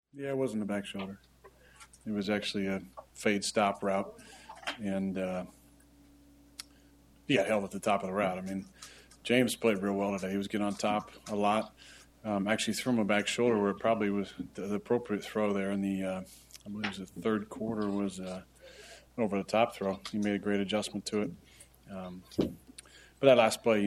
Yeah, it wasn't a back shoulder. It was actually a fade stop route, and he got held at the top of the route. I mean, James played real well today. He was getting on top a lot. Actually threw him a back shoulder where it probably was the appropriate throw there in the, I believe it was the third quarter, was over the top throw. He made a great adjustment to it. But that last play,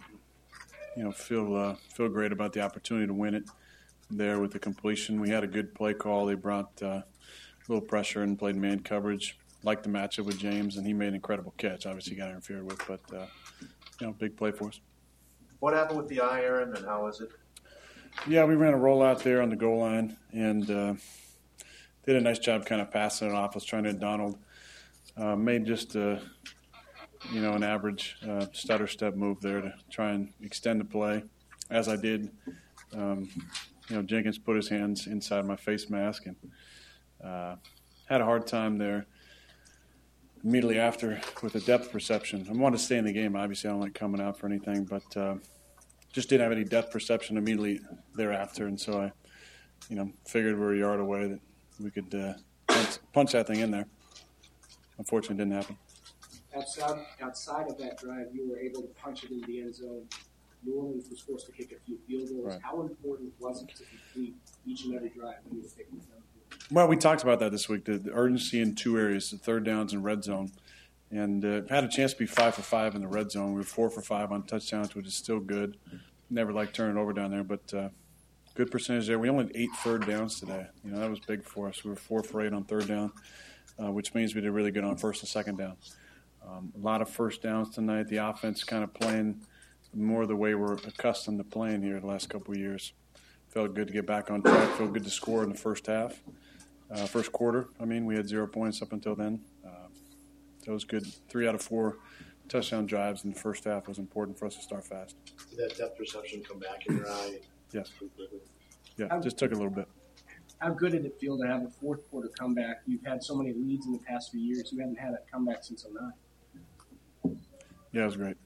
feel great about the opportunity to win it there with the completion. We had a good play call. They brought a little pressure and played man coverage. Liked the matchup with James, and he made an incredible catch. Obviously, he got interfered with, but big play for us. What happened with the eye, Aaron, and how was it? Yeah, we ran a rollout there on the goal line and did a nice job kind of passing it off. I was trying to hit Donald. Made just an average stutter step move there to try and extend the play. As I did, Jenkins put his hands inside my face mask and had a hard time there immediately after with the depth perception. I wanted to stay in the game. Obviously, I don't like coming out for anything, but just didn't have any depth perception immediately thereafter. And so I, figured we were a yard away that we could punch that thing in there. Unfortunately, it didn't happen. Outside of that drive, you were able to punch it into the end zone. New Orleans was forced to kick a few field goals. Right. How important was it to complete each and every drive when you were taking them? Well, we talked about that this week, the urgency in two areas, the third downs and red zone. And had a chance to be 5 for 5 in the red zone. We were 4 for 5 on touchdowns, which is still good. Never like turning over down there, but good percentage there. We only had 8 third downs today. That was big for us. We were 4 for 8 on third down, which means we did really good on first and second down. A lot of first downs tonight. The offense kind of playing more the way we're accustomed to playing here the last couple of years. Felt good to get back on track. Felt good to score in the first half. First quarter, we had 0 points up until then. That was good. 3 out of 4 touchdown drives in the first half was important for us to start fast. Did that depth perception come back in your eye? Yes. Yeah, just took a little bit. How good did it feel to have a fourth quarter comeback? You've had so many leads in the past few years. You haven't had a comeback since 2009. Yeah, it was great.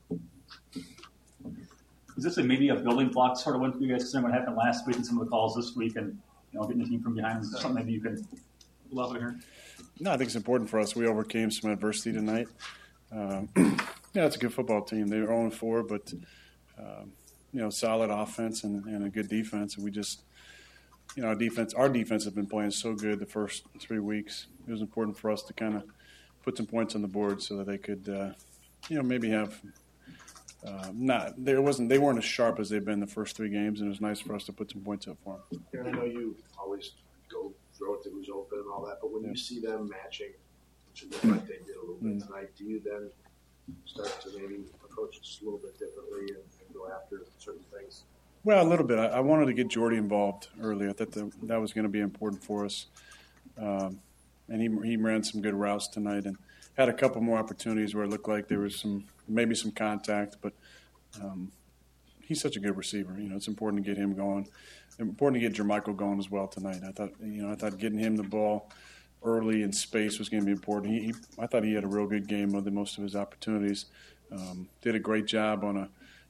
Is this maybe a building block sort of win for you guys, considering what happened last week and some of the calls this week and getting the team from behind? Is there something maybe you can love it here? No, I think it's important for us. We overcame some adversity tonight. It's a good football team. They were 0-4, but solid offense and a good defense. And we just, our defense has been playing so good the first 3 weeks. It was important for us to kind of put some points on the board so that they could, maybe have. They weren't as sharp as they've been the first 3 games, and it was nice for us to put some points up for them. And I know you always go throw it to who's open and all that, but when you see them matching, which it looked like they did a little bit tonight, do you then start to maybe approach it just a little bit differently and go after certain things? Well, a little bit. I wanted to get Jordy involved early. I thought that was going to be important for us. And he ran some good routes tonight and had a couple more opportunities where it looked like there was maybe some contact, but he's such a good receiver. It's important to get him going. Important to get Jermichael going as well tonight. I thought getting him the ball early in space was going to be important. I thought he had a real good game with most of his opportunities. Did a great job on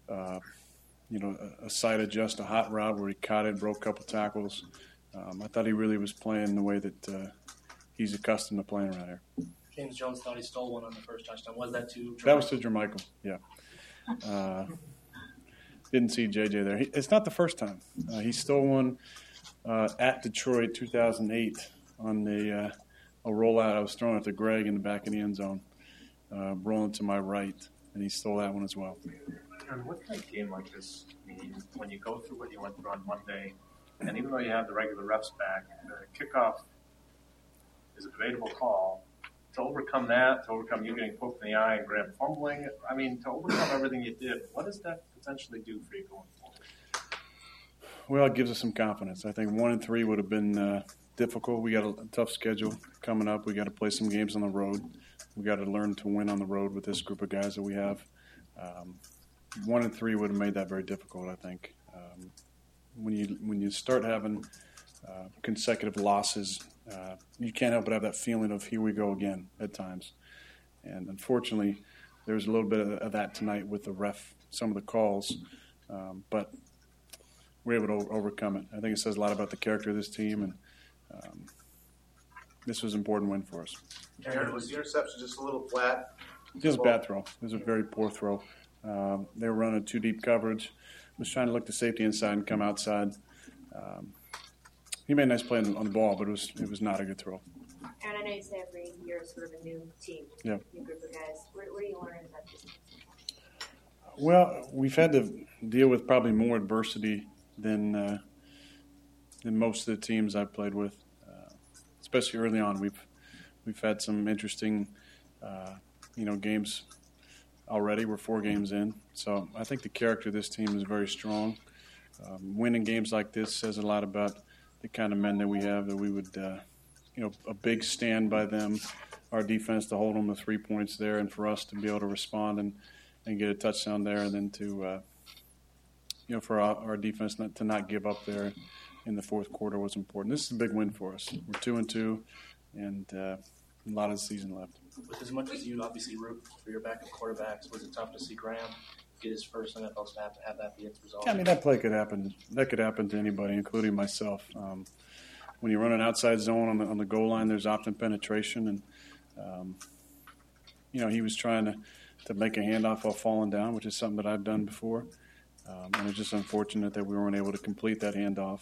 a side adjust, a hot route where he caught it, broke a couple tackles. I thought he really was playing the way that he's accustomed to playing around here. James Jones thought he stole one on the first touchdown. Was that to Jermichael? That was to Jermichael, yeah. Didn't see JJ there. It's not the first time. He stole one at Detroit 2008 on a rollout. I was throwing it to Greg in the back of the end zone, rolling to my right, and he stole that one as well. And what kind of game like this mean when you go through what you went through on Monday, and even though you have the regular reps back, the kickoff is a debatable call. To overcome that, to overcome you getting poked in the eye and Graham fumbling, to overcome everything you did, what does that potentially do for you going forward? Well, it gives us some confidence. I think 1-3 would have been difficult. We got a tough schedule coming up. We got to play some games on the road. We got to learn to win on the road with this group of guys that we have. 1-3 would have made that very difficult, I think. When you start having consecutive losses, you can't help but have that feeling of here we go again at times. And unfortunately, there was a little bit of that tonight with the ref, some of the calls, but we're able to overcome it. I think it says a lot about the character of this team, and this was an important win for us. Aaron, was the interception just a little flat? It was a bad throw. It was a very poor throw. They were running too deep coverage. Was trying to look the safety inside and come outside. He made a nice play on the ball, but it was not a good throw. And I know you say every year is sort of a new team, Yeah. new group of guys. What do you learn about this? Well, we've had to deal with probably more adversity than most of the teams I've played with, especially early on. We've had some interesting, games already. We're 4 games in, so I think the character of this team is very strong. Winning games like this says a lot about the kind of men that we have. That we would, a big stand by them, our defense to hold them to 3 points there, and for us to be able to respond and get a touchdown there, and then to, for our defense to not give up there in the fourth quarter was important. This is a big win for us. We're 2-2, and a lot of the season left. With as much as you obviously root for your backup quarterbacks, was it tough to see Graham get his first NFL snap and have that be its result? Yeah, I mean, that play could happen. That could happen to anybody, including myself. When you run an outside zone on the goal line, there's often penetration, and he was trying to make a handoff while falling down, which is something that I've done before. And it's just unfortunate that we weren't able to complete that handoff,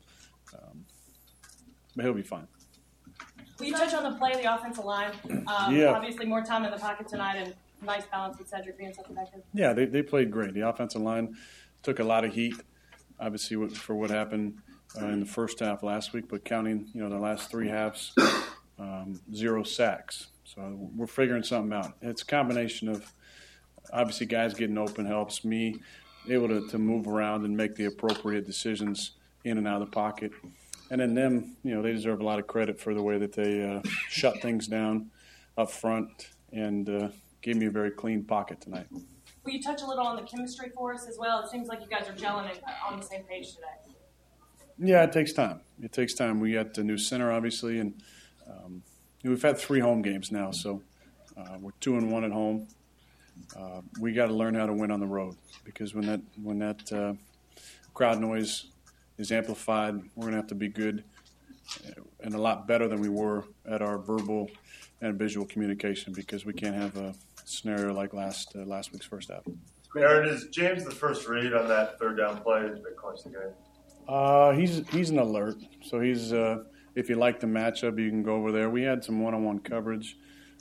but he'll be fine. Will you touch on the play of the offensive line? Yeah. Obviously, more time in the pocket tonight and nice balance with Cedric being such a back end. Yeah, they played great. The offensive line took a lot of heat, obviously, for what happened in the first half last week, but counting, the last 3 halves, 0 sacks. So we're figuring something out. It's a combination of, obviously, guys getting open helps me able to move around and make the appropriate decisions in and out of the pocket. And then them, they deserve a lot of credit for the way that they shut things down up front and gave me a very clean pocket tonight. Will you touch a little on the chemistry for us as well? It seems like you guys are gelling on the same page today. Yeah, it takes time. It takes time. We got the new center, obviously, and we've had 3 home games now, so we're 2-1 at home. We got to learn how to win on the road because when that crowd noise is amplified, we're going to have to be good and a lot better than we were at our verbal and visual communication because we can't have a scenario like last week's first half. Aaron, is James the first read on that third down play that clinched the game? He's an alert, so he's if you like the matchup, you can go over there. We had some one-on-one coverage.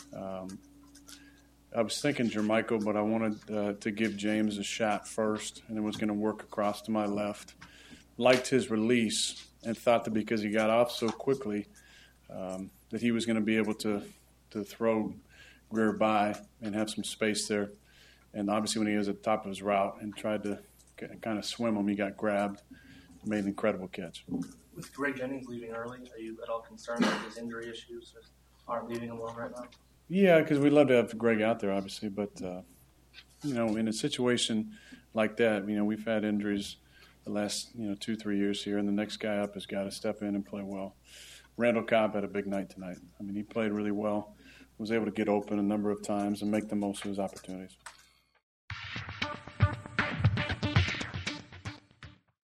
I was thinking Jermichael, but I wanted to give James a shot first, and then was going to work across to my left. Liked his release and thought that because he got off so quickly that he was going to be able to throw Greer by and have some space there. And obviously when he was at the top of his route and tried to kind of swim him, he got grabbed, made an incredible catch. With Greg Jennings leaving early, are you at all concerned that his injury issues aren't leaving him alone right now? Yeah, because we'd love to have Greg out there, obviously. But, in a situation like that, we've had injuries the last, 2-3 years here, and the next guy up has got to step in and play well. Randall Cobb had a big night tonight. I mean, he played really well, was able to get open a number of times and make the most of his opportunities.